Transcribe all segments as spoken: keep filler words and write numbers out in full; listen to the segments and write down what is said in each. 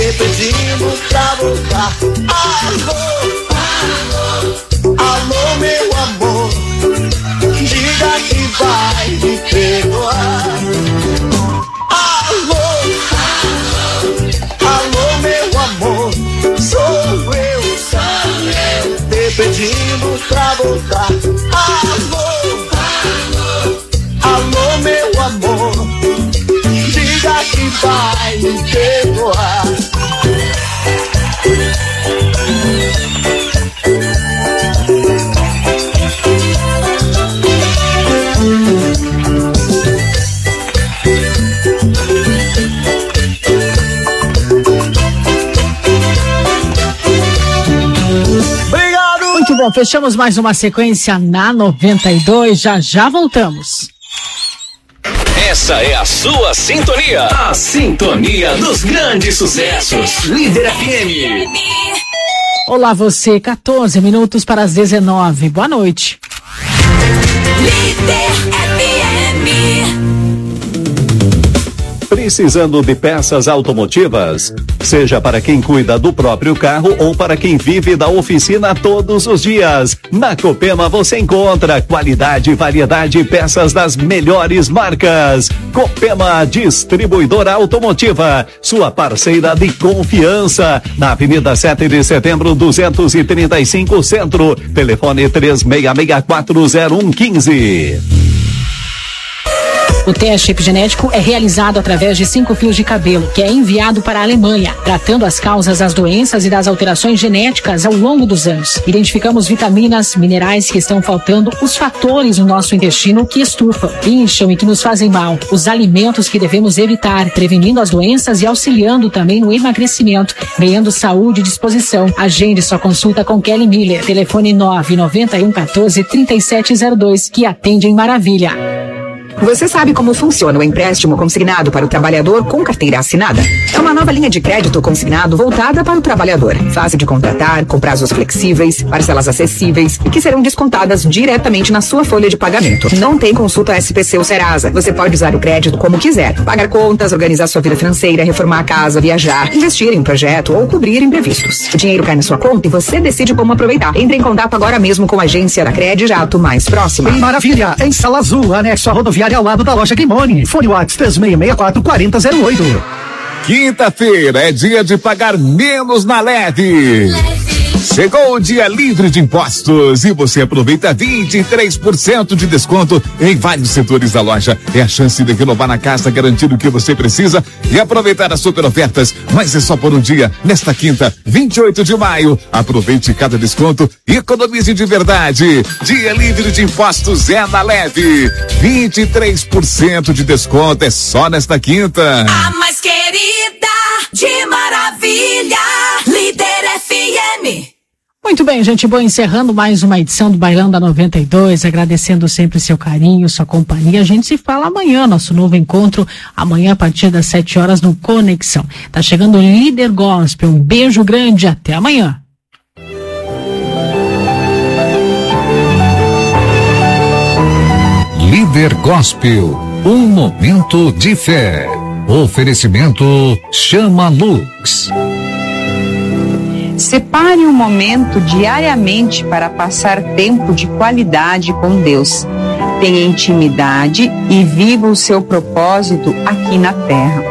te pedindo pra voltar. Alô, alô, alô, meu amor, diga que vai me perdoar. Alô, alô, alô, meu amor, sou eu, sou eu, te pedindo pra voltar. Alô, alô, alô, meu amor, diga que vai me perdoar. Muito bom, fechamos mais uma sequência na noventa e dois, já já voltamos. Essa é a sua sintonia, a sintonia dos grandes sucessos. Líder F M. Olá você, quatorze minutos para as dezenove, boa noite. Líder F M. Precisando de peças automotivas? Seja para quem cuida do próprio carro ou para quem vive da oficina todos os dias. Na Copema você encontra qualidade, variedade e peças das melhores marcas. Copema Distribuidora Automotiva, sua parceira de confiança. Na Avenida sete de Setembro, duzentos e trinta e cinco, Centro. Telefone três seis seis quatro zero um um cinco. O teste epigenético é realizado através de cinco fios de cabelo, que é enviado para a Alemanha, tratando as causas das doenças e das alterações genéticas ao longo dos anos. Identificamos vitaminas, minerais que estão faltando, os fatores no nosso intestino que estufam, incham e que nos fazem mal, os alimentos que devemos evitar, prevenindo as doenças e auxiliando também no emagrecimento, ganhando saúde e disposição. Agende sua consulta com Kelly Miller, telefone nove nove um um quatro três sete zero dois, que atende em maravilha. Você sabe como funciona o empréstimo consignado para o trabalhador com carteira assinada? É uma nova linha de crédito consignado voltada para o trabalhador. Fácil de contratar, com prazos flexíveis, parcelas acessíveis e que serão descontadas diretamente na sua folha de pagamento. Não tem consulta S P C ou Serasa. Você pode usar o crédito como quiser. Pagar contas, organizar sua vida financeira, reformar a casa, viajar, investir em um projeto ou cobrir imprevistos. O dinheiro cai na sua conta e você decide como aproveitar. Entre em contato agora mesmo com a agência da Credijato mais próxima. Maravilha! Em Sala Azul, anexo à rodoviária ao lado da loja Guimone. Fone WhatsApp três seis seis quatro quatro zero zero oito. Quinta-feira é dia de pagar menos na Leve. Chegou o dia livre de impostos e você aproveita vinte e três por cento de desconto em vários setores da loja. É a chance de renovar na casa, garantir o que você precisa e aproveitar as super ofertas. Mas é só por um dia, nesta quinta, vinte e oito de maio. Aproveite cada desconto e economize de verdade. Dia livre de impostos é na Leve. vinte e três por cento de desconto é só nesta quinta. A mais querida de Maravilha, Líder F M. Muito bem, gente boa, encerrando mais uma edição do Bailão da noventa e dois, agradecendo sempre seu carinho, sua companhia. A gente se fala amanhã, nosso novo encontro, amanhã a partir das sete horas no Conexão. Tá chegando o Líder Gospel, um beijo grande, até amanhã. Líder Gospel, um momento de fé. Oferecimento Chama Lux. Separe um momento diariamente para passar tempo de qualidade com Deus. Tenha intimidade e viva o seu propósito aqui na Terra.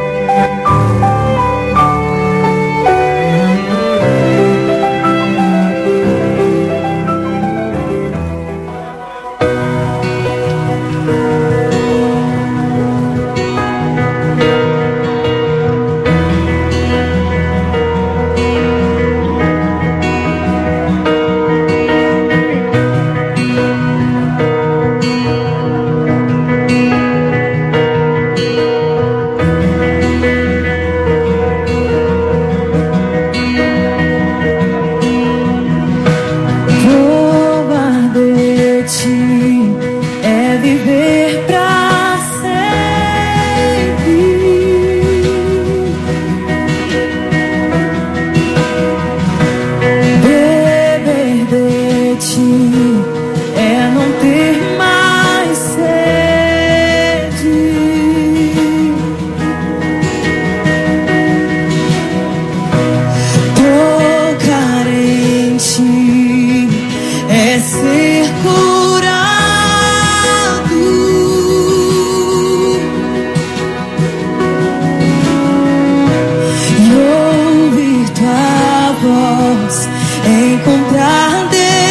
nós encontrar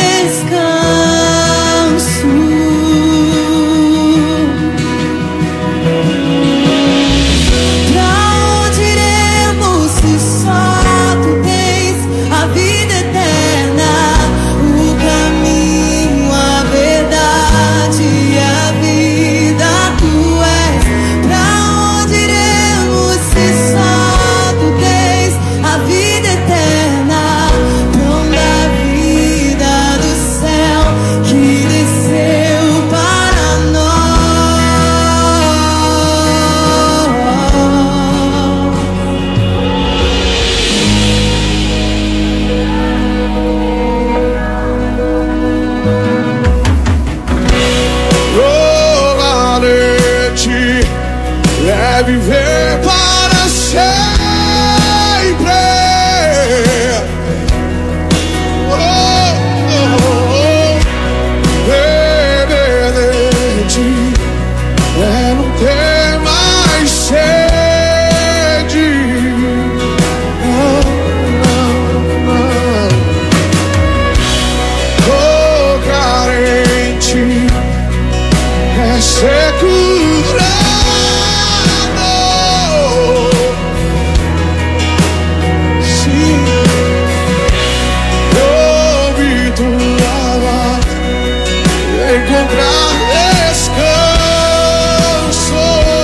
descanso. Pra onde iremos se só tu tens a vida eterna, o caminho, a verdade e a vida tu és. Pra onde iremos se só tu tens a vida eterna, pão da vida do céu que desceu para nós. Provavelmente é viver para sempre. Oh, oh, oh. Permanente é não ter mais sede. Não, não, não. Oh, carente é ser curado. Sim, ouvir tua voz, encontrar descanso.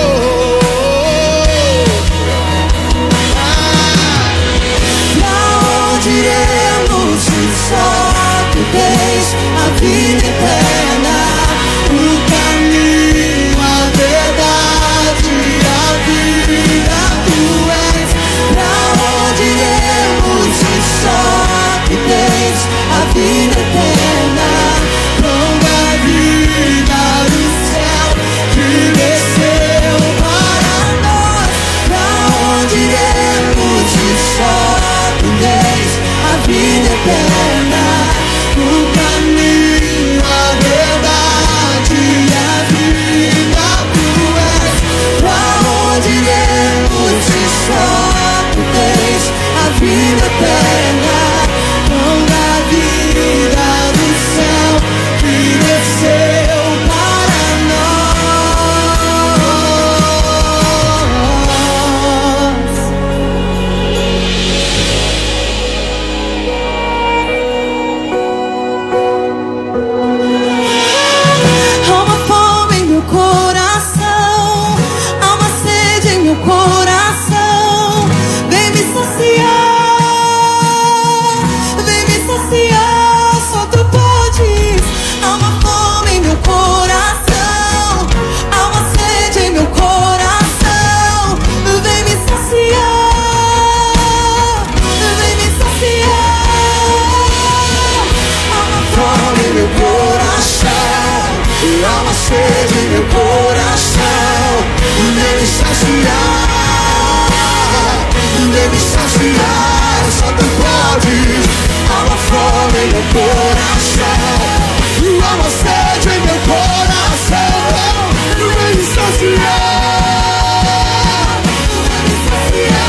Pra onde iremos se só tu tens a vida eterna, o caminho, a verdade e a vida tu és. Pra onde iremos se só tu tens a vida eterna, pão da vida do céu que desceu para nós. Pra onde iremos se só tu tens a vida eterna, o caminho, a verdade e a vida tu és. Pra onde iremos se só tu tens a vida eterna, pão da vida do céu que desceu para nós. Há uma fome em meu coração, há uma sede em meu coração. Vem me saciar, vem me saciar, só tu podes. Há uma fome em meu coração, há uma sede em meu coração. Vem me saciar, vem me saciar. Há uma Fome em meu coração, e há uma sede em meu coração. Vem me saciar, vem me saciar, só tu podes. Há uma fome em meu coração, e há uma sede em meu coração. Vem me saciar, vem me saciar.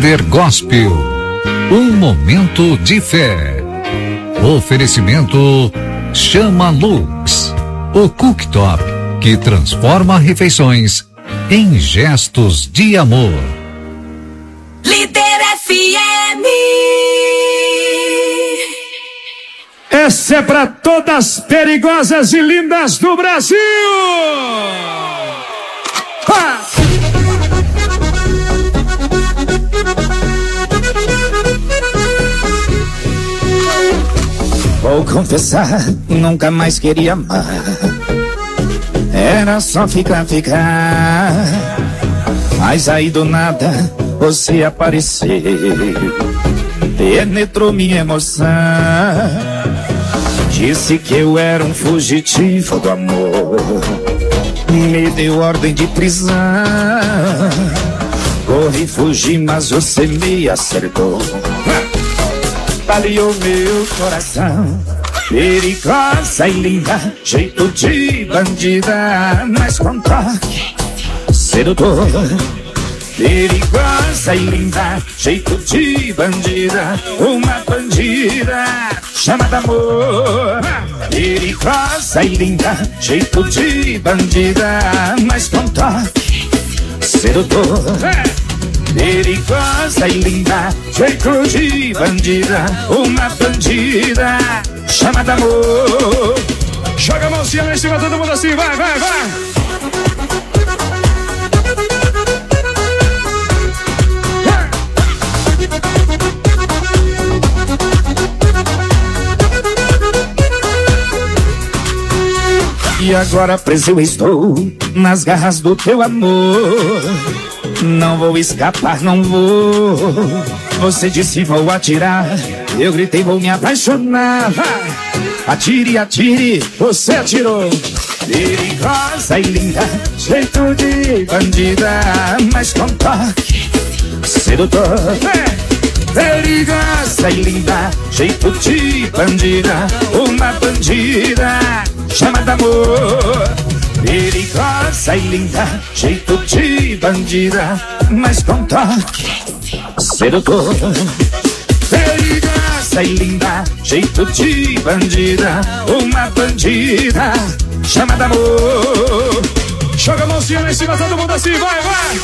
Líder Gospel, um momento de fé. Oferecimento Chama Lux, o cooktop que transforma refeições em gestos de amor. Líder F M. Essa é para todas perigosas e lindas do Brasil. Ha! Vou confessar, nunca mais queria amar. Era só ficar, ficar. Mas aí do nada você apareceu, penetrou minha emoção. Disse que eu era um fugitivo do amor, me deu ordem de prisão. Corri, fugi, mas você me acertou, baleou meu coração. Perigosa e linda, jeito de bandida, mas com toque sedutor. Perigosa e linda, jeito de bandida, uma bandida chamada amor. Perigosa e linda, jeito de bandida, mas com toque sedutor. Perigosa e linda, jeito de bandida, uma bandida chamada amor. Joga a mãozinha lá em cima, todo mundo assim, vai, vai, vai. E agora preso eu estou nas garras do teu amor. Não vou escapar, não vou. Você disse vou atirar, eu gritei vou me apaixonar. Atire, atire, você atirou. Perigosa e linda, jeito de bandida, mas com toque sedutor. Perigosa e linda, jeito de bandida, uma bandida chamada amor. Perigosa e linda, jeito de bandida, mas com toque sedutor. Perigosa e linda, jeito de bandida, uma bandida chamada amor. Joga a mãozinha lá em cima, todo mundo assim, vai, vai.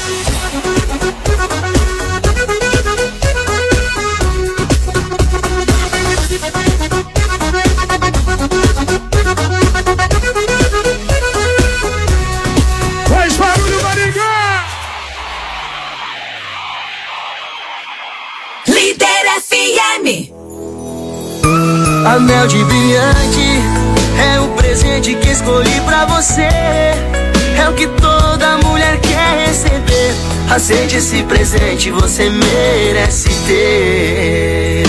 Faz barulho, Maringá! Líder F M. Anel de brilhante é o presente que escolhi pra você. É o que toda mulher quer receber. Aceite esse presente, você merece ter.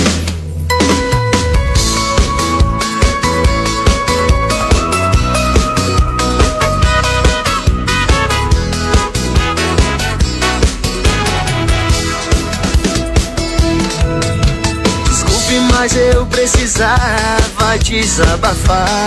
Desculpe, mas eu precisava desabafar,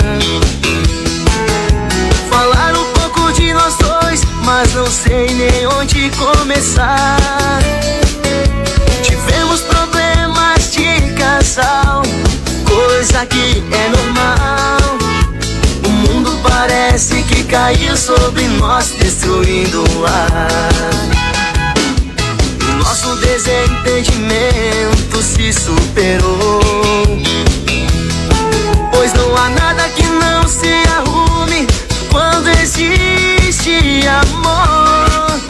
falar um pouco de nós dois, mas não sei nem onde começar. Tivemos problemas de casal, coisa que é normal. O mundo parece que caiu sobre nós, destruindo o lar. Nosso desentendimento se superou, pois não há nada que não se arrume quando existe amor.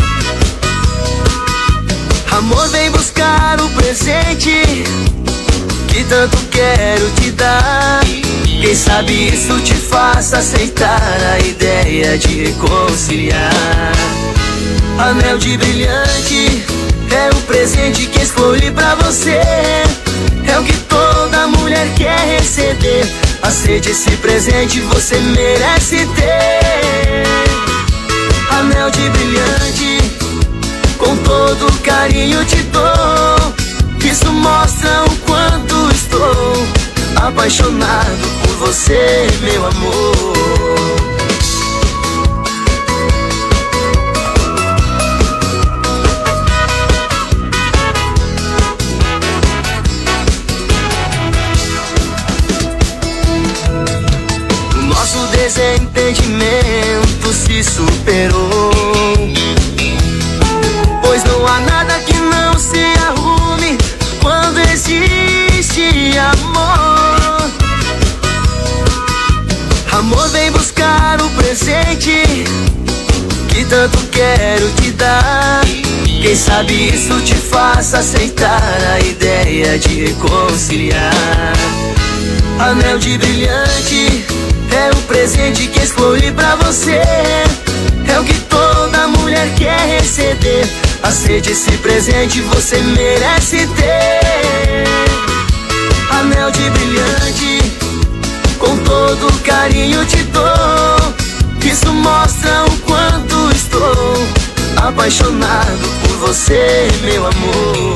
Amor vem buscar o presente que tanto quero te dar. Quem sabe isso te faça aceitar a ideia de reconciliar. Anel de brilhante é o presente que escolhi pra você. É o que toda mulher quer receber. Aceite esse presente, você merece ter. Anel de brilhante, com todo carinho te dou. Isso mostra o quanto estou apaixonado por você, meu amor. sentimento se superou. Pois não há nada que não se arrume quando existe amor. Amor vem buscar o presente que tanto quero te dar. Quem sabe isso te faça aceitar a ideia de reconciliar. Anel de brilhante é o presente que escolhi pra você. É o que toda mulher quer receber. Aceite esse presente, você merece ter. Anel de brilhante, com todo carinho te dou. Isso mostra o quanto estou apaixonado por você, meu amor.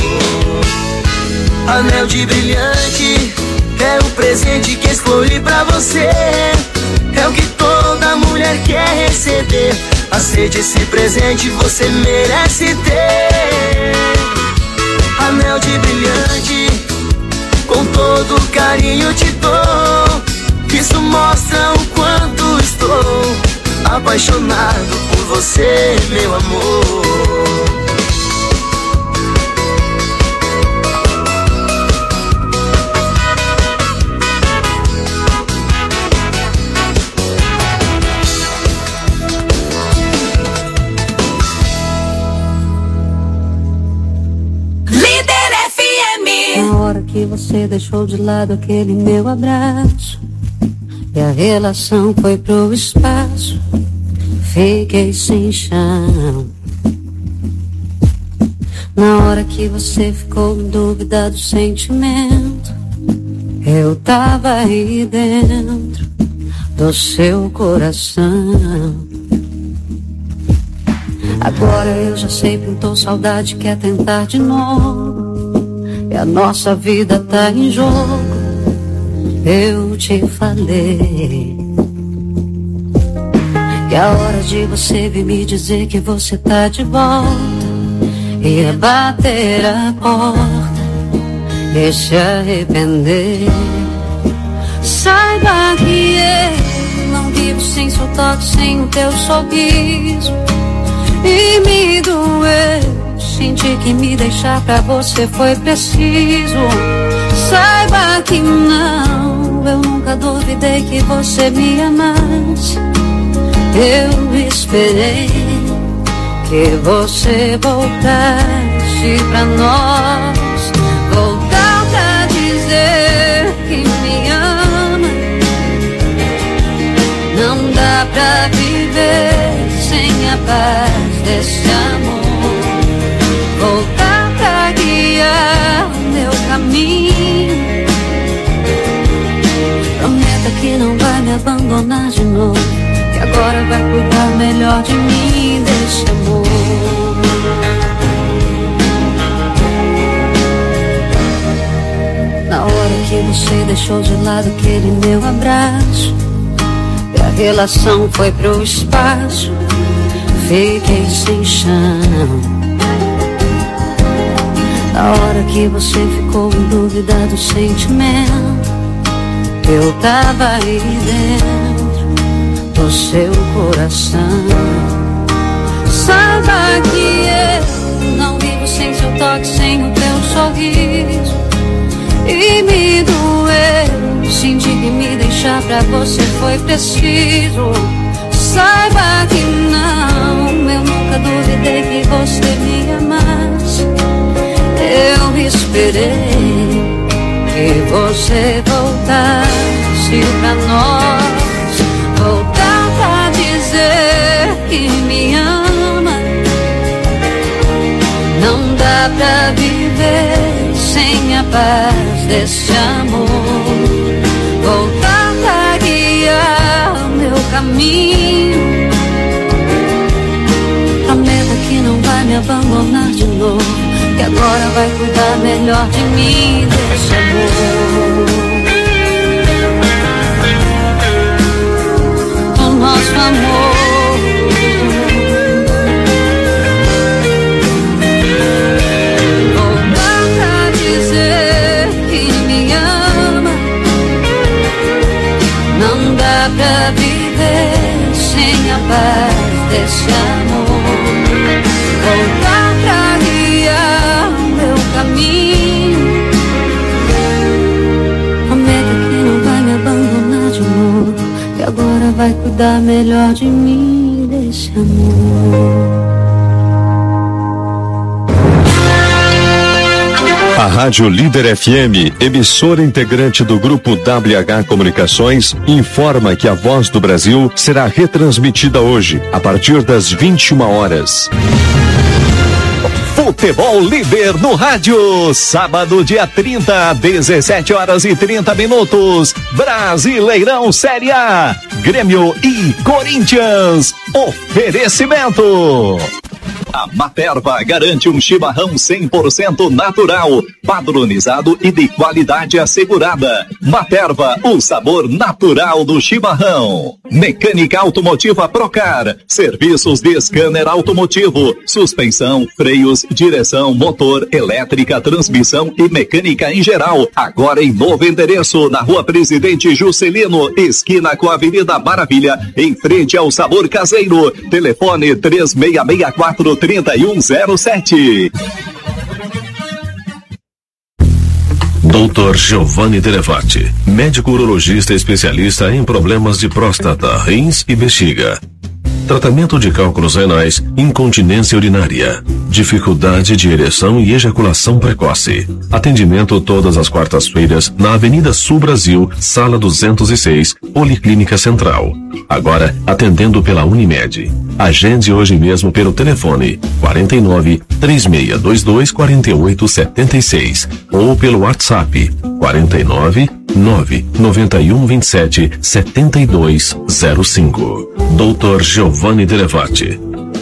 Anel de brilhante é o presente que escolhi pra você. É o que toda mulher quer receber. Aceite esse presente, você merece ter. Anel de brilhante, com todo carinho te dou. Isso mostra o quanto estou apaixonado por você, meu amor. Na hora que você deixou de lado aquele meu abraço e a relação foi pro espaço, fiquei sem chão. Na hora que você ficou em dúvida do sentimento, eu tava aí dentro do seu coração. Agora eu já sei, pintou saudade, quer tentar de novo. E a nossa vida tá em jogo, eu te falei. E a hora de você vir me dizer que você tá de volta, ia bater a porta e se arrepender. Saiba que eu não vivo sem seu toque, sem o teu sorriso. E me doeu sentir que me deixar pra você foi preciso. Saiba que não, eu nunca duvidei que você me amasse. Eu esperei que você voltasse pra nós. Voltar pra dizer que me ama. Não dá pra viver sem a paz desse amor. Voltar pra guiar meu caminho. Prometa que não vai me abandonar de novo, que agora vai cuidar melhor de mim, desse amor. Na hora que você deixou de lado aquele meu abraço e a relação foi pro espaço, fiquei sem chão. Na hora que você ficou em dúvida do sentimento, eu tava aí dentro do seu coração. Saiba que eu não vivo sem seu toque, sem o teu sorriso. E me doeu sentir que me deixar pra você foi preciso. Saiba que não, eu nunca duvidei que você me amasse. Eu esperei que você voltasse pra nós. Voltar pra dizer que me ama. Não dá pra viver sem a paz desse amor. Voltar pra guiar meu caminho. Prometa que não vai me abandonar de novo, que agora vai cuidar melhor de mim, desse amor. O nosso amor. Voltar pra dizer que me ama. Não dá pra viver melhor de mim, desse amor. A Rádio Líder F M, emissora integrante do Grupo W H Comunicações, informa que a Voz do Brasil será retransmitida hoje, a partir das vinte e uma horas. Futebol Líder no rádio, sábado dia trinta, dezessete horas e trinta minutos, Brasileirão Série A, Grêmio e Corinthians, oferecimento. A Materva garante um chimarrão cem por cento natural, padronizado e de qualidade assegurada. Materva, o sabor natural do chimarrão. Mecânica Automotiva Procar, serviços de scanner automotivo, suspensão, freios, direção, motor, elétrica, transmissão e mecânica em geral. Agora em novo endereço, na Rua Presidente Juscelino, esquina com a Avenida Maravilha, em frente ao Sabor Caseiro. Telefone três seis seis quatro, três um zero sete. doutor Giovanni Delevati, médico urologista especialista em problemas de próstata, rins e bexiga. Tratamento de cálculos renais, incontinência urinária, dificuldade de ereção e ejaculação precoce. Atendimento todas as quartas-feiras na Avenida Sul Brasil, Sala duzentos e seis, Policlínica Central. Agora atendendo pela Unimed. Agende hoje mesmo pelo telefone quarenta e nove, três seis dois dois, quatro oito sete seis ou pelo WhatsApp quarenta e nove, nove nove um, vinte e sete, setenta e dois zero cinco. doutor Giovanni Delevati.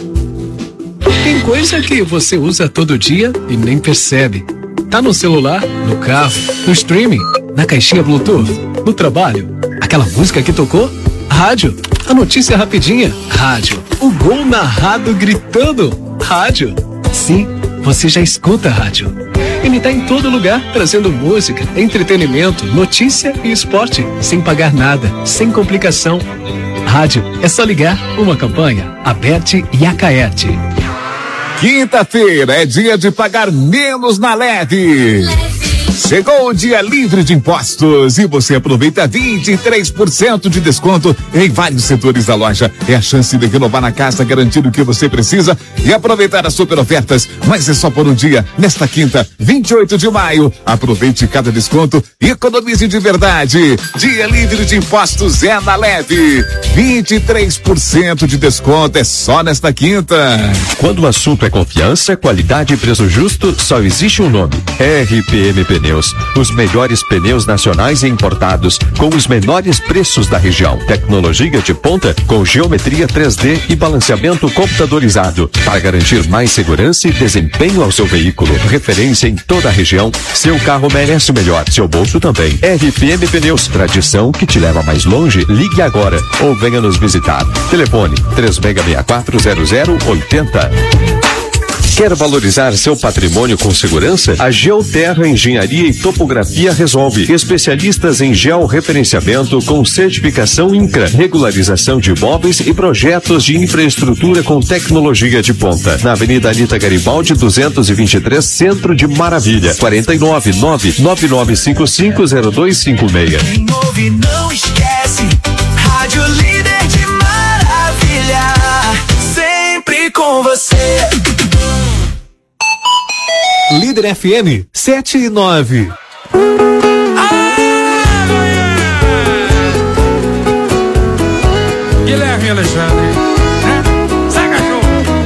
Tem coisa que você usa todo dia e nem percebe. Tá no celular, no carro, no streaming, na caixinha Bluetooth, no trabalho. Aquela música que tocou? Rádio. A notícia rapidinha? Rádio. O gol narrado gritando? Rádio. Sim, você já escuta rádio. Ele tá em todo lugar, trazendo música, entretenimento, notícia e esporte, sem pagar nada, sem complicação. Rádio, é só ligar. Uma campanha, Aberte e Acaerte. Quinta-feira é dia de pagar menos na Leve. Chegou o dia livre de impostos e você aproveita vinte e três por cento de desconto em vários setores da loja. É a chance de renovar na casa, garantir o que você precisa e aproveitar as super ofertas. Mas é só por um dia, nesta quinta, vinte e oito de maio. Aproveite cada desconto e economize de verdade. Dia livre de impostos é na Leve. vinte e três por cento de desconto é só nesta quinta. Quando o assunto é confiança, qualidade e preço justo, só existe um nome: R P M Pneus. Os melhores pneus nacionais e importados, com os menores preços da região. Tecnologia de ponta, com geometria três D e balanceamento computadorizado, para garantir mais segurança e desempenho ao seu veículo. Referência em toda a região. Seu carro merece o melhor, seu bolso também. R P M Pneus, tradição que te leva mais longe. Ligue agora ou venha nos visitar. Telefone três seis seis quatro, zero zero oito zero. Quer valorizar seu patrimônio com segurança? A Geoterra Engenharia e Topografia resolve. Especialistas em georreferenciamento com certificação INCRA, regularização de imóveis e projetos de infraestrutura com tecnologia de ponta. Na Avenida Anita Garibaldi, duzentos e vinte e três, Centro de Maravilha. quarenta e nove, nove nove nove cinco cinco, zero dois cinco seis. Quem ouve não esquece, Rádio Líder de Maravilha, sempre com você. Líder F M sete e nove. Guilherme Alexandre, né? Sai, cachorro.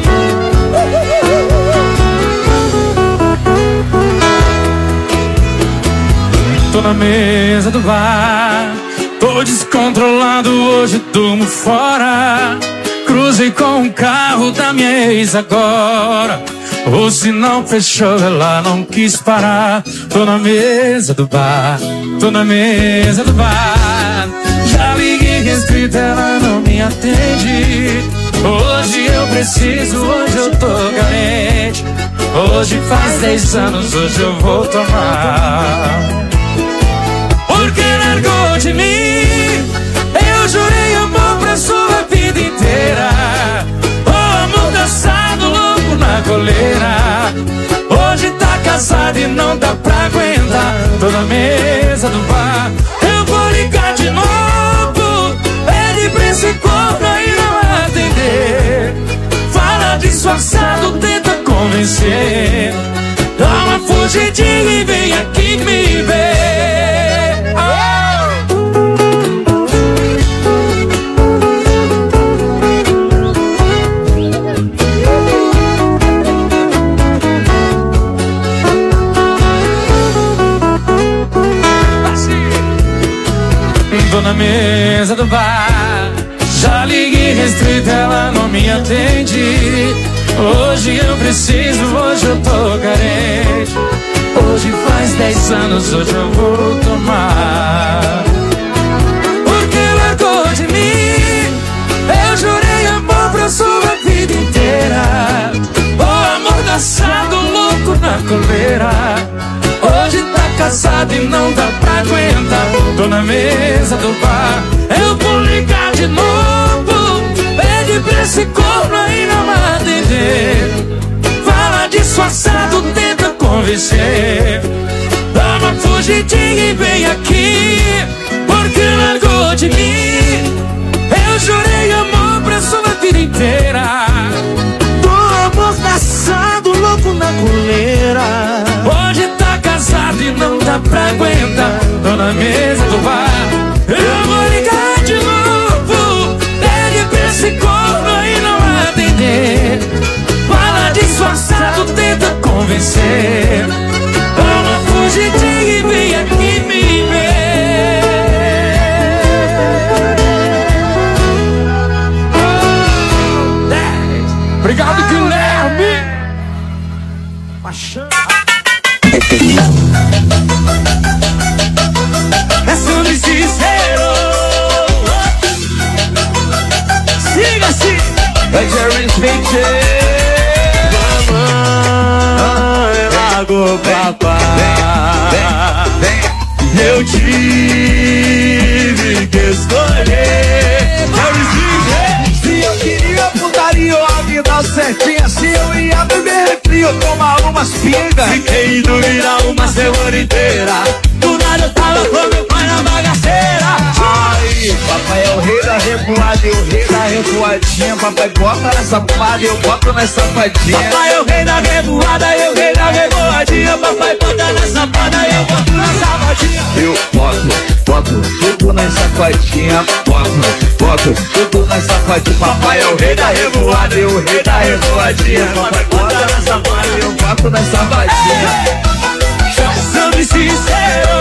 Tô na mesa do bar, tô descontrolado, hoje durmo fora. Cruzei com o carro da minha ex agora. O sinal fechou, ela não quis parar. Tô na mesa do bar, tô na mesa do bar. Já liguei restrito, ela não me atende. Hoje eu preciso, hoje eu tô carente. Hoje faz dez anos, hoje eu vou tomar. Porque largou de mim, eu jurei amor pra sua vida inteira. O amor dançado louco na coleira. Hoje tá casado e não dá pra aguentar. Tô na mesa do bar, eu vou ligar de novo. Pede pra esse corno aí fugidinha e vem aqui me ver. Oh! Tô na mesa do bar, já liguei restrito, ela não me atende. Hoje eu preciso, hoje eu tô carente. Hoje faz dez anos, hoje eu vou tomar. Porque largou de mim, eu jurei amor pra sua vida inteira. O amor dançado, louco na coleira. Hoje tá casado e não dá pra aguentar. Tô na mesa do bar, eu vou ligar de novo. Pede pra esse corno aí não atender. Fala disfarçado, tenta convencer. Dá uma fugidinha e vem aqui, porque largou de mim. Eu jurei amor pra sua vida inteira. Do amor dançado, louco na coleira. Hoje tá casado e não dá pra aguentar. Tô na mesa do bar, eu vou ligar de novo. Pede pra esse corno e não atender. Fala disfarçado, tenta convencer. Dá uma fugidinha e vem aqui me ver. Oh, obrigado, Guilherme. Paixão. É sobre sincero. Siga-se. É Jerry Smith. Mamãe, largou papai. Eu tive que escolher. Jerry Smith. Se eu queria putaria, eu ia me dar certinha. Se eu ia beber frio, tomar umas pingas. Fiquei em dúvida uma semana inteira. Do nada eu tava com meu pai na bagaceira. Ai, papai é o rei da revoada e o rei da revoadinha. Papai bota na sapada e eu boto na sapadinha. Papai é o rei da revoada e o rei da revoadinha. Papai bota na sapada e eu boto na sapadinha. Eu boto, boto tudo na sapadinha. Boto, boto tudo na sapadinha. Papai é o rei da revoada e o rei da revoadinha. Papai bota na sapada e eu boto na sapadinha. Sendo sincero.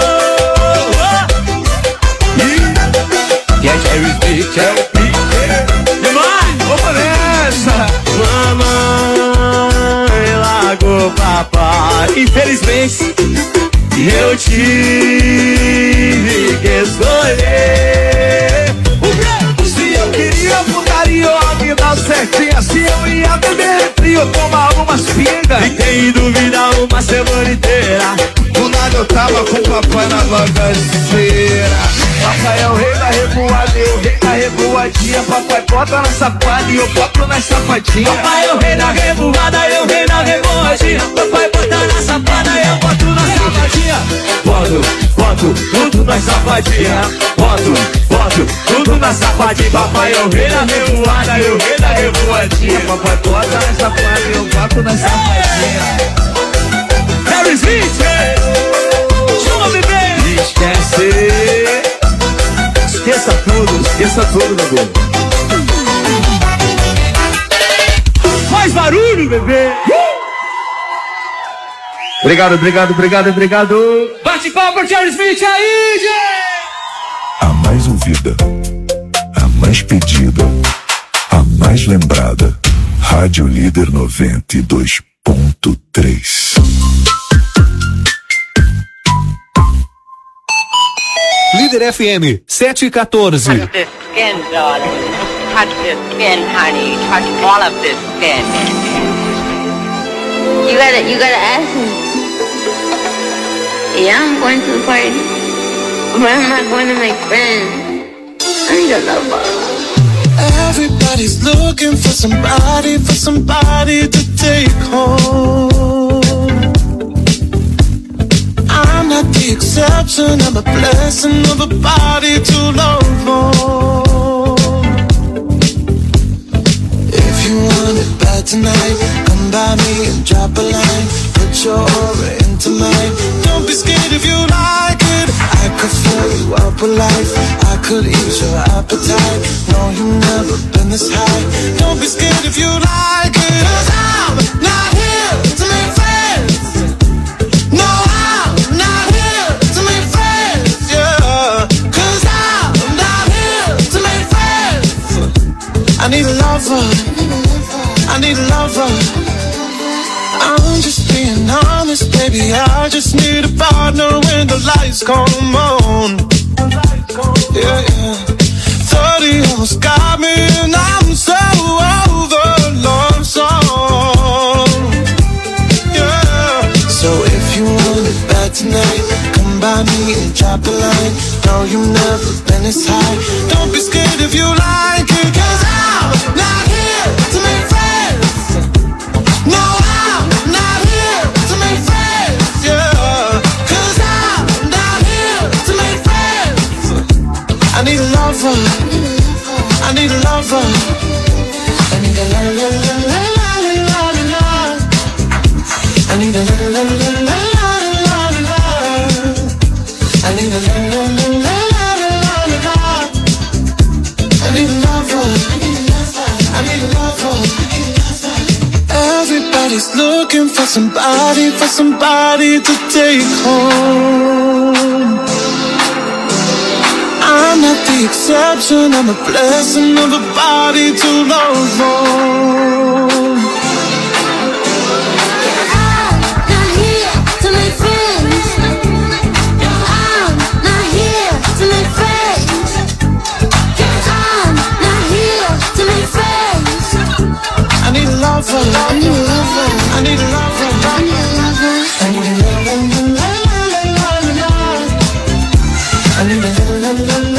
Que é Jerry Smith, é o Peter. Demais, vamos nessa. Mamãe largou papai. Infelizmente eu tive que escolher. Se eu queria putaria, eu ia me dar certinha. Se eu ia beber frio, tomar umas pingas. Fiquei em dúvida uma semana inteira. Do nada eu tava com o papai na bagaceira. Papai é o rei da revoada e o rei da revoadinha. Papai bota na sapada e eu boto na sapadinha. Papai é o rei da revoada e o rei da revoadinha. Papai bota na sapada e eu boto na sapadinha. Boto, boto tudo na sapadinha. Boto, boto tudo na sapadinha. Papai é o rei da revoada e o rei da revoadinha. Papai bota na sapada e eu boto na sapadinha. Harry Smith, chama bebê. Esquece. Esqueça tudo, esqueça tudo, meu bebê. Faz barulho, bebê. Obrigado, obrigado, obrigado, obrigado. Bate palma pro Jerry Smith aí, gente. A mais ouvida, a mais pedida, a mais lembrada. Rádio Líder noventa e dois ponto três. Líder F M sete e quatorze. Touch this skin, darling. Touch this skin, honey. Touch all of this skin. You gotta, you gotta ask him. Yeah, I'm going to the party, but I'm not going to make friends. I need a lover. Everybody's looking for somebody, for somebody to take home. I'm not the exception, I'm a blessing of a body to love on. If you want it bad tonight, come by me and drop a line. Put your aura into mine. Don't be scared if you like it. I could fill you up with life. I could eat your appetite. No, you've never been this high. Don't be scared if you like it. Cause I'm not here to make friends. No, I'm not here to make friends. Yeah. Cause I'm not here to make friends. I need a lover. I need a lover. I'm just being honest, baby. I just need a partner when the lights come on. Yeah, yeah. thirty almost got me and I'm so over love song. Yeah. So if you want it bad tonight, come by me and drop a line. No, you've never been this high. Don't be scared if you like it. Cause I'm not here to make friends. No, I'm not here to make friends. Yeah. Cause I'm not here to make friends. I need a lover. I need a lover. I need a la la la la la la la. I need a la la la la la la la. I need a la la la la la la la. I need a lover. I need a lover. Everybody's looking for somebody, for somebody to take home. I'm not the exception, I'm a blessing of a body to love on. I'm not here to make friends. I'm not here to make friends. I'm not here to make friends. I need a lover. I need a lover. I need a lover. I need a lover. I need a lover. I need a lover. I need a lover.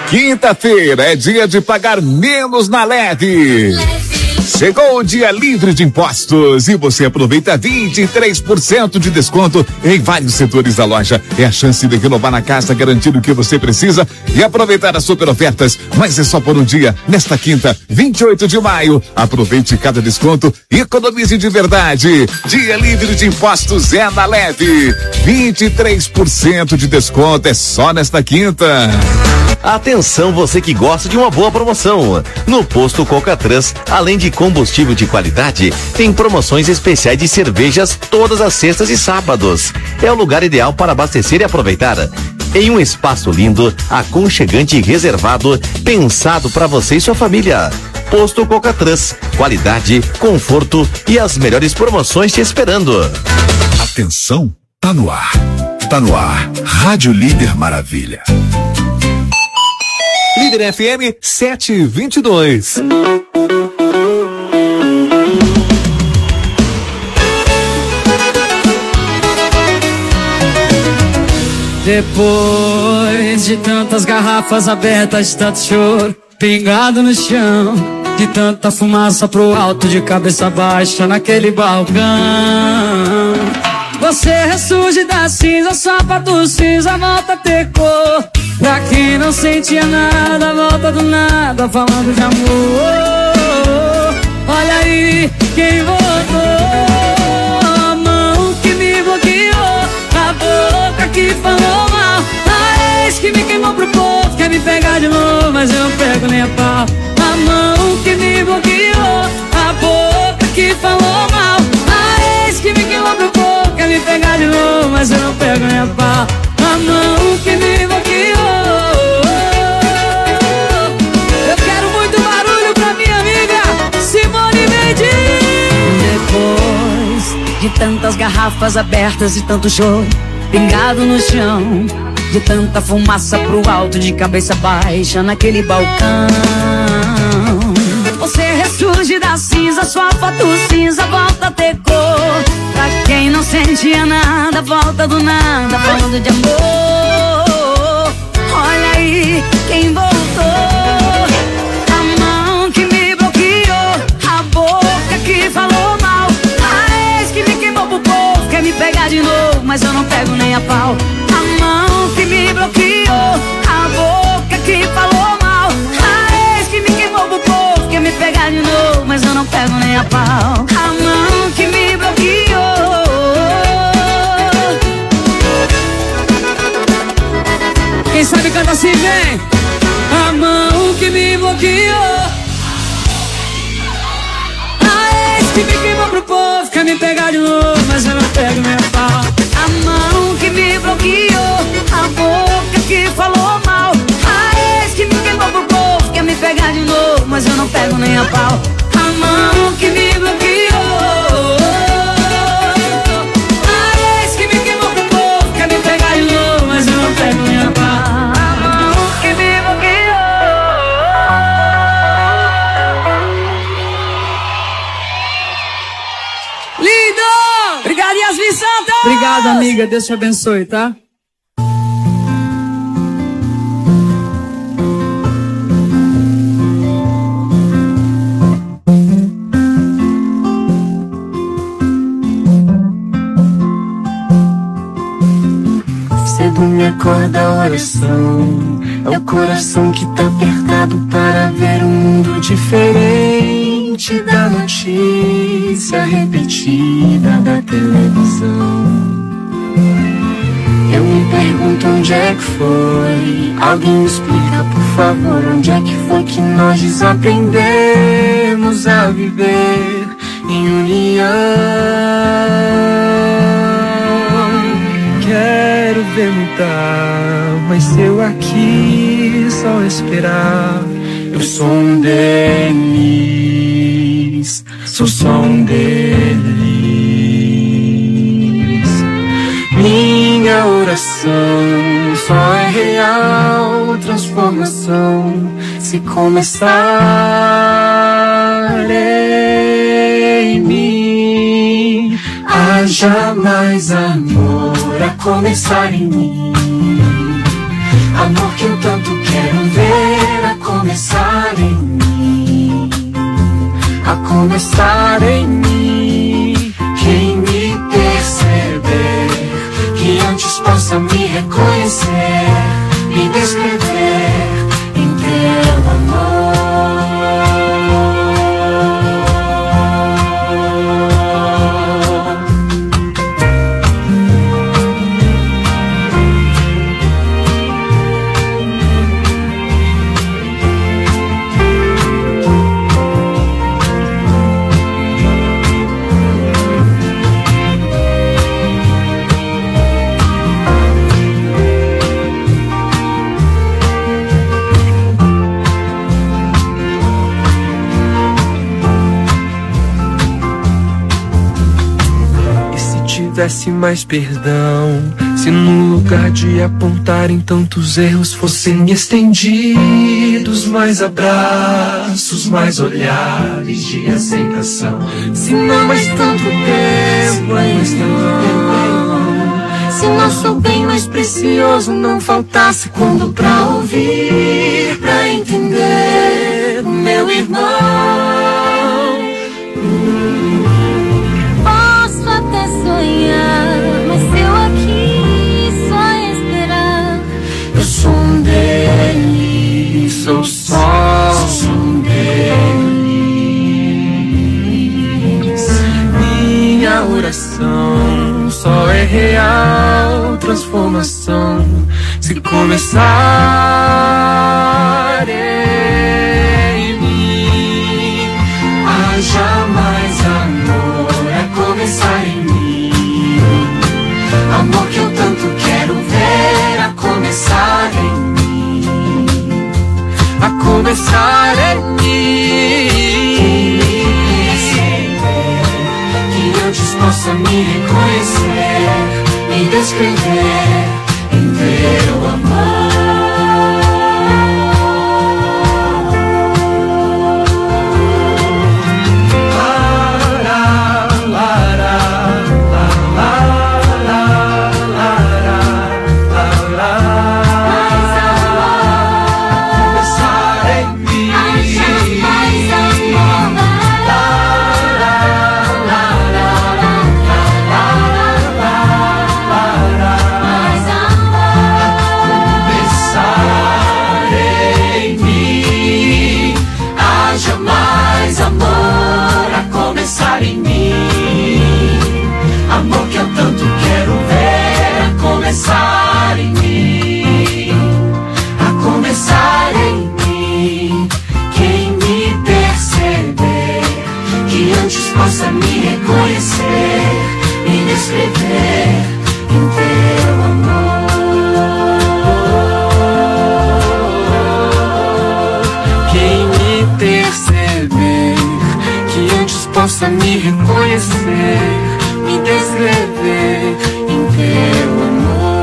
Quinta-feira é dia de pagar menos na Leve. Chegou o dia livre de impostos e você aproveita vinte e três por cento de desconto em vários setores da loja. É a chance de renovar na casa, garantir o que você precisa e aproveitar as super ofertas. Mas é só por um dia, nesta quinta, vinte e oito de maio. Aproveite cada desconto e economize de verdade. Dia livre de impostos é na Leve. vinte e três por cento de desconto é só nesta quinta. Atenção, você que gosta de uma boa promoção. No posto Coca-Trans, além de combustível de qualidade, tem promoções especiais de cervejas todas as sextas e sábados. É o lugar ideal para abastecer e aproveitar. Em um espaço lindo, aconchegante e reservado, pensado para você e sua família. Posto Coca-Trans, qualidade, conforto e as melhores promoções te esperando. Atenção, tá no ar. Tá no ar. Rádio Líder Maravilha. Líder F M sete e vinte e dois. Depois de tantas garrafas abertas, tanto choro pingado no chão, de tanta fumaça pro alto, de cabeça baixa naquele balcão, você ressurge da cinza, sapato cinza, volta a ter cor. Pra quem não sentia nada, volta do nada, falando de amor. Olha aí quem voltou, a mão que me bloqueou, a boca que falou mal, a ex que me queimou pro povo, quer me pegar de novo, mas eu não pego nem a pau. A mão que me bloqueou, a boca que falou mal, a ex que me queimou pro povo, quer me pegar de novo, mas eu não pego nem a pau. A mão que me bloqueou. Eu quero muito barulho pra minha amiga Simone Mendes. Depois de tantas garrafas abertas e tanto choro pingado no chão, de tanta fumaça pro alto, de cabeça baixa naquele balcão, você ressurge da cinza, sua foto cinza volta a ter cor. Pra quem não sentia nada, volta do nada, falando de amor. Olha aí quem voltou, a mão que me bloqueou, a boca que falou mal, a ex que me queimou pro povo, quer me pegar de novo, mas eu não pego nem a pau. A mão que me bloqueou, a boca que falou mal, a ex que me queimou pro povo, quer me pegar de novo, mas eu não pego nem a pau. A mão que me bloqueou. Quem sabe canta assim, vem. A mão que me bloqueou, a ex que me queimou pro povo, quer me pegar de novo, mas eu não pego nem a pau. A mão que me bloqueou, a boca que falou mal, a ex que me queimou pro povo, quer me pegar de novo, mas eu não pego nem a pau. A mão que me bloqueou, a ex que me queimou pro povo, quer me pegar de novo, mas eu não pego nem a pau. A mão que me bloqueou. Lindo! Obrigado, Yasmin Santos! Obrigado, amiga. Deus te abençoe, tá? Cedo me acorda a oração, é o coração que tá apertado para ver um mundo diferente da notícia repetida da televisão. Eu me pergunto onde é que foi, alguém me explica por favor, onde é que foi que nós desaprendemos a viver em união. Quero ver mudar, mas eu aqui só esperar. Eu sou um deles, sou só um deles. Minha oração só é real transformação se começar em mim. Haja mais amor a começar em mim, amor que eu tanto quero ver começar em mim. Quem me perceber, que antes possa me reconhecer, me descrever em teu amor. Tivesse mais perdão, se no lugar de apontarem tantos erros fossem estendidos mais abraços, mais olhares de aceitação. Se não mais tanto tempo, mais tanto tempo, se nosso bem mais precioso não faltasse quando pra ouvir, pra entender, meu irmão. Mas eu aqui só esperar. Eu sou um deles, sou só um deles. Minha oração só é real transformação se começar em mim. Haja mais amor, é começar em mim. Amor que eu tanto quero ver a começar em mim, a começar em mim. Que antes possa me reconhecer, me descrever em teu amor. Começar em mim, a começar em mim. Quem me perceber, que antes possa me reconhecer, me descrever em teu amor. Quem me perceber, que antes possa me reconhecer, me descrever em teu amor.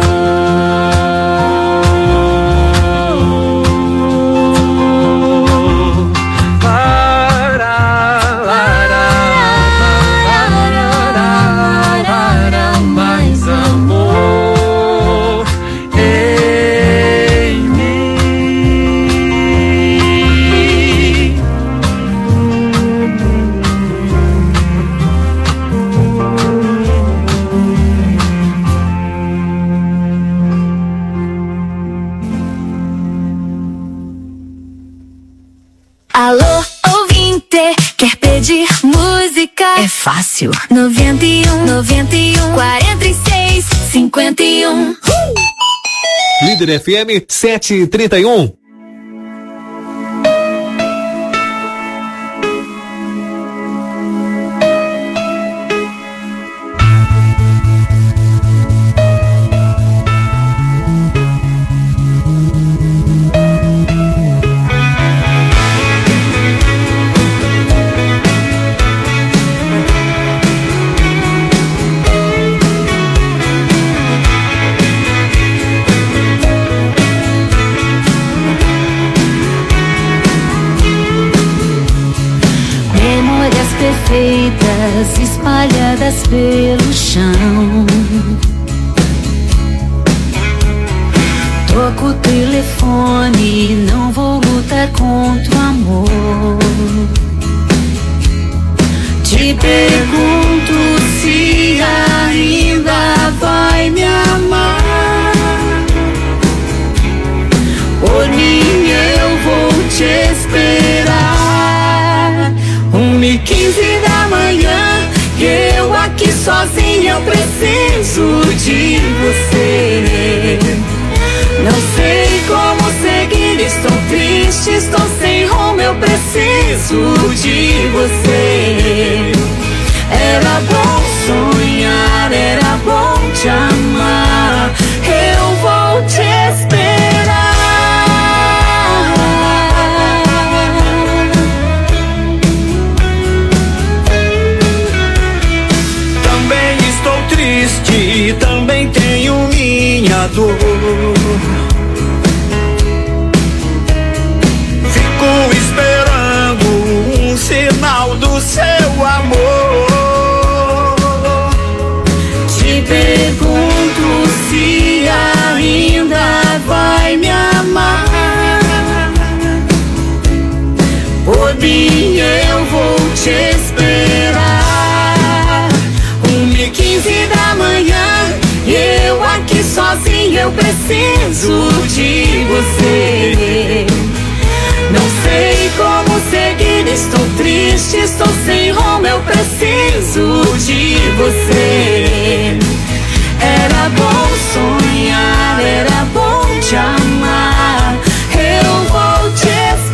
É fácil. noventa e um, noventa e um, quarenta e seis, cinquenta e um. Líder F M sete e trinta e um. Perfeitas espalhadas pelo chão. Toco o telefone, não vou lutar contra o amor. Te pergunto se ainda vai me amar. Por mim eu vou te esperar. Uma e quinze da manhã, eu aqui sozinha, eu preciso de você. Não sei como seguir, estou triste, estou sem rumo, eu preciso de você. Era bom sonhar, era bom te amar, eu vou te esperar. Também estou triste, também tenho minha dor. Fico esperando um sinal do seu amor. Te pergunto se ainda vai me amar. Por mim eu vou te esperar. Uma e quinze da manhã, eu aqui sozinha, eu preciso de você. Não sei como seguir, estou triste, estou sem rumo, eu preciso de você. Era bom sonhar, era bom te amar, eu vou te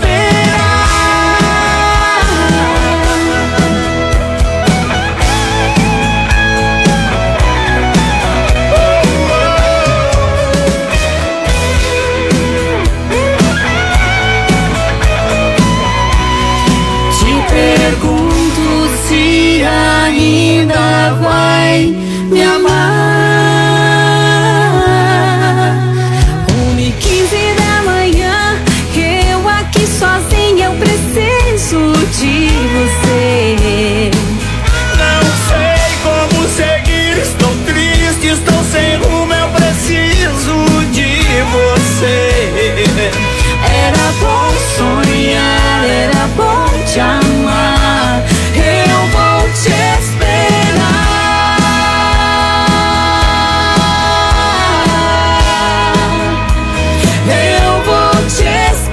pergunto se ainda vai me amar. Uma e quinze da manhã, eu aqui sozinha, eu preciso de você. Não sei como seguir, estou triste, estou sem rumo, eu preciso de você. Era bom sonhar, era bom te amar, eu vou te esperar. Eu vou te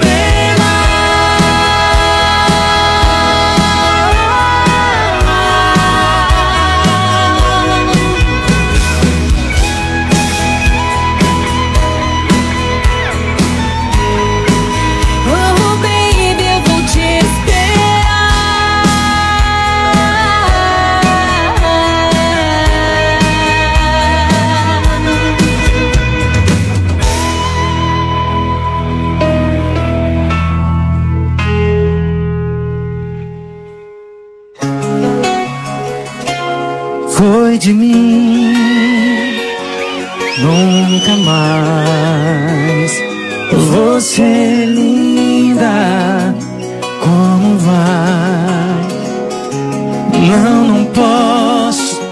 Oh, baby, eu vou te Foi de mim, nunca mais. Você linda, como vai? Não, não posso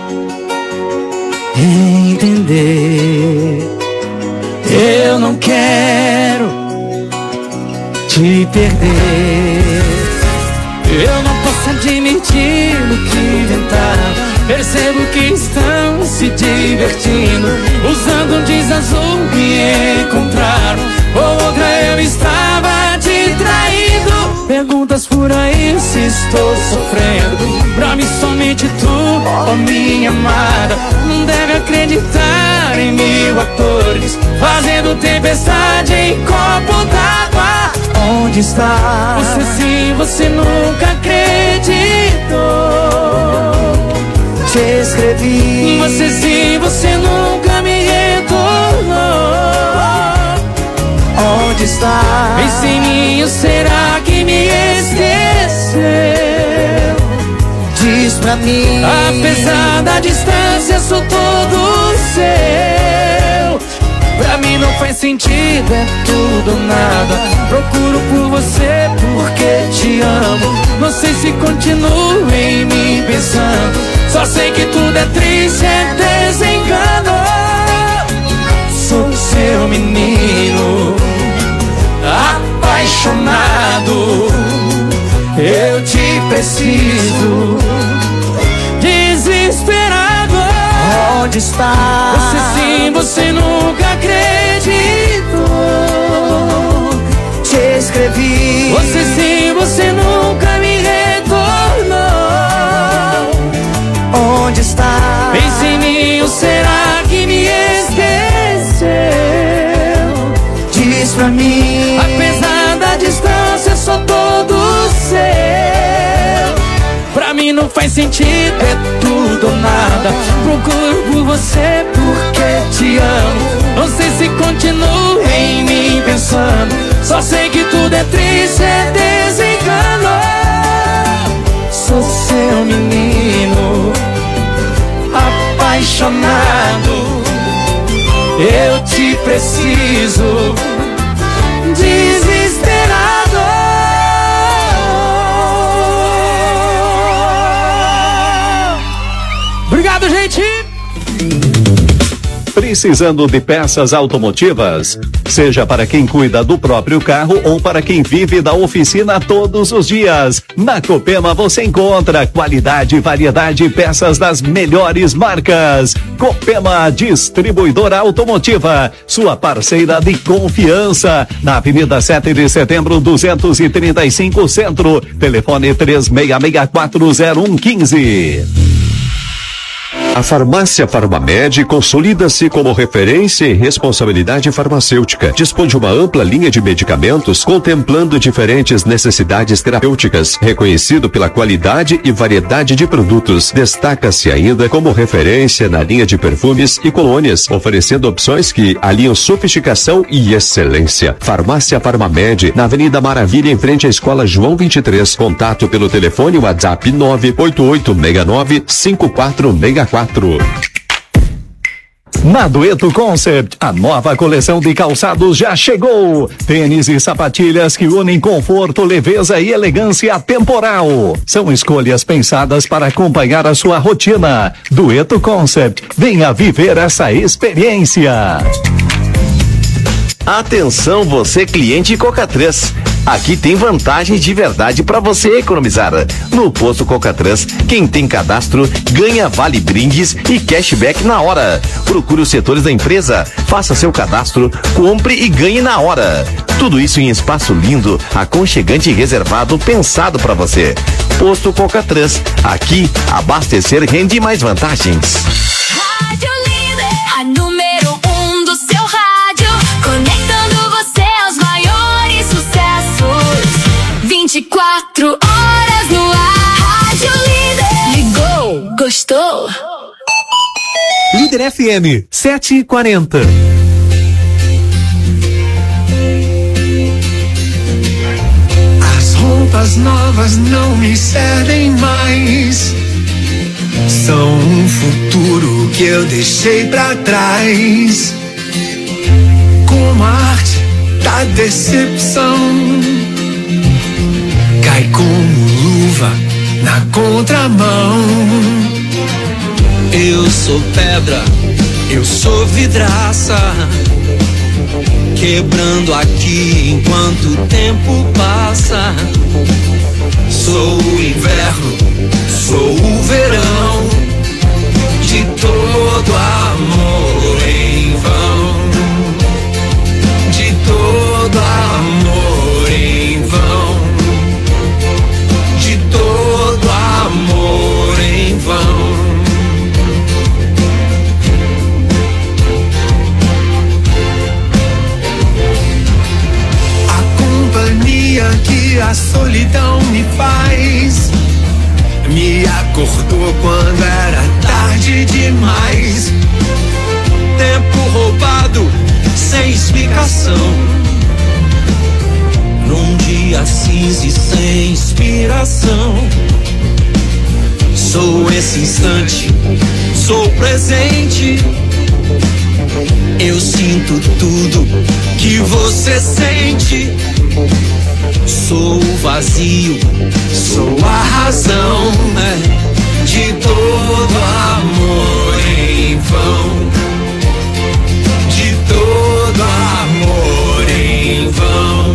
entender. Eu não quero te perder. Eu não posso admitir o que inventaram. Percebo que estão se divertindo, usando um jeans azul me encontraram. Outra eu estava te traindo. Perguntas por aí se estou sofrendo. Pra mim somente tu, oh minha amada. Não deve acreditar em mil atores fazendo tempestade em copo d'água. Onde está? Você sim, você nunca acreditou. Te escrevi, você sim, você nunca me retornou. Onde está? Pense em mim, ou será que me esqueceu? Diz pra mim. Apesar da distância, sou todo seu. Pra mim não faz sentido, é tudo ou nada. Procuro por você porque te amo. Não sei se continuo em mim pensando. Só sei que tudo é triste, é desengano. Sou seu menino, apaixonado. Eu te preciso, está? Você sim, você nunca acreditou. Te escrevi. Você sim, você nunca me retornou. Onde está? Pense em mim, ou será que me esqueceu? Diz pra mim. Apesar da distância, sou todo seu. Pra mim não faz sentido, é tudo ou nada. Procuro por você porque te amo. Não sei se continuo em mim pensando. Só sei que tudo é triste, é desencano. Sou seu menino apaixonado. Eu te preciso, desesperado. Obrigado, gente! Precisando de peças automotivas? Seja para quem cuida do próprio carro ou para quem vive da oficina todos os dias. Na Copema você encontra qualidade e variedade de peças das melhores marcas. Copema Distribuidora Automotiva, sua parceira de confiança. Na Avenida sete de Setembro, duzentos e trinta e cinco, Centro. Telefone três seis seis quatro zero um um cinco. A Farmácia Farmamed consolida-se como referência em responsabilidade farmacêutica. Dispõe de uma ampla linha de medicamentos contemplando diferentes necessidades terapêuticas, reconhecido pela qualidade e variedade de produtos. Destaca-se ainda como referência na linha de perfumes e colônias, oferecendo opções que aliam sofisticação e excelência. Farmácia Farmamed, na Avenida Maravilha, em frente à Escola João vinte e três. Contato pelo telefone WhatsApp nove oito oito seis nove cinco quatro seis quatro. Na Dueto Concept, a nova coleção de calçados já chegou. Tênis e sapatilhas que unem conforto, leveza e elegância temporal. São escolhas pensadas para acompanhar a sua rotina. Dueto Concept, venha viver essa experiência. Atenção você cliente Coca três. Aqui tem vantagens de verdade para você economizar. No posto Coca três, quem tem cadastro ganha vale brindes e cashback na hora. Procure os setores da empresa, faça seu cadastro, compre e ganhe na hora. Tudo isso em espaço lindo, aconchegante e reservado, pensado para você. Posto Coca três, aqui abastecer rende mais vantagens. Rádio Líder, a número um do seu rádio, conectando você aos maiores sucessos. vinte e quatro horas no ar. Rádio Líder. Ligou, gostou? Líder F M sete e quarenta. As roupas novas não me servem mais. São um futuro que eu deixei pra trás. Como a arte da decepção, cai como luva na contramão. Eu sou pedra, eu sou vidraça, quebrando aqui enquanto o tempo passa. Sou o inverno, sou o verão, de todo amor em vão, de todo amor em vão, de todo amor em vão. Que a solidão me faz, me acordou quando era tarde demais. Tempo roubado sem explicação, num dia cinza e sem inspiração. Sou esse instante, sou o presente. Eu sinto tudo que você sente. Sou o vazio, sou a razão, é, de todo amor em vão, de todo amor em vão,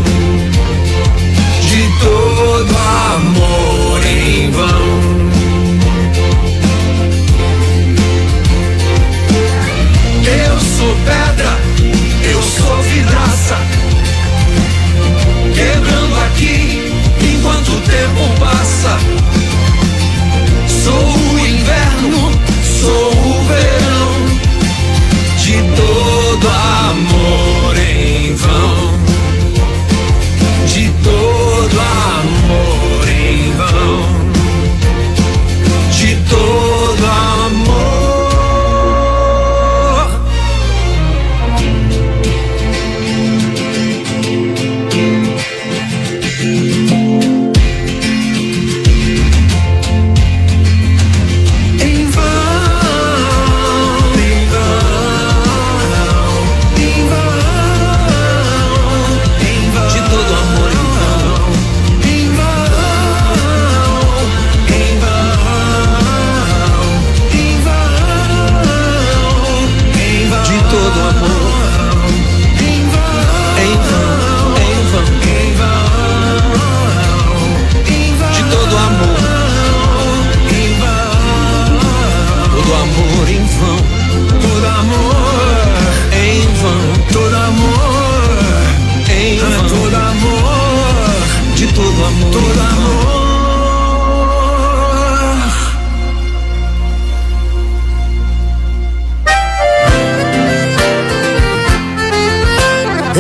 de todo amor em vão.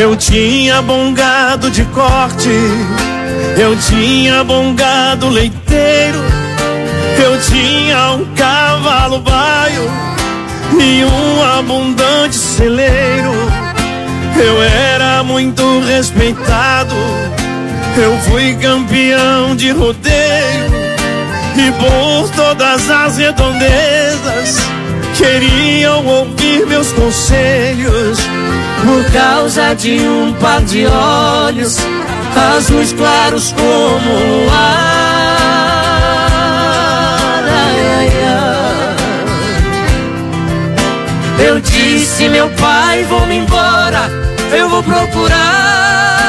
Eu tinha bom gado de corte, eu tinha bom gado leiteiro, eu tinha um cavalo baio e um abundante celeiro. Eu era muito respeitado, eu fui campeão de rodeio, e por todas as redondezas queriam ouvir meus conselhos. Por causa de um par de olhos azuis claros como o ar. Ai, ai, ai. Eu disse, meu pai, vou-me embora, eu vou procurar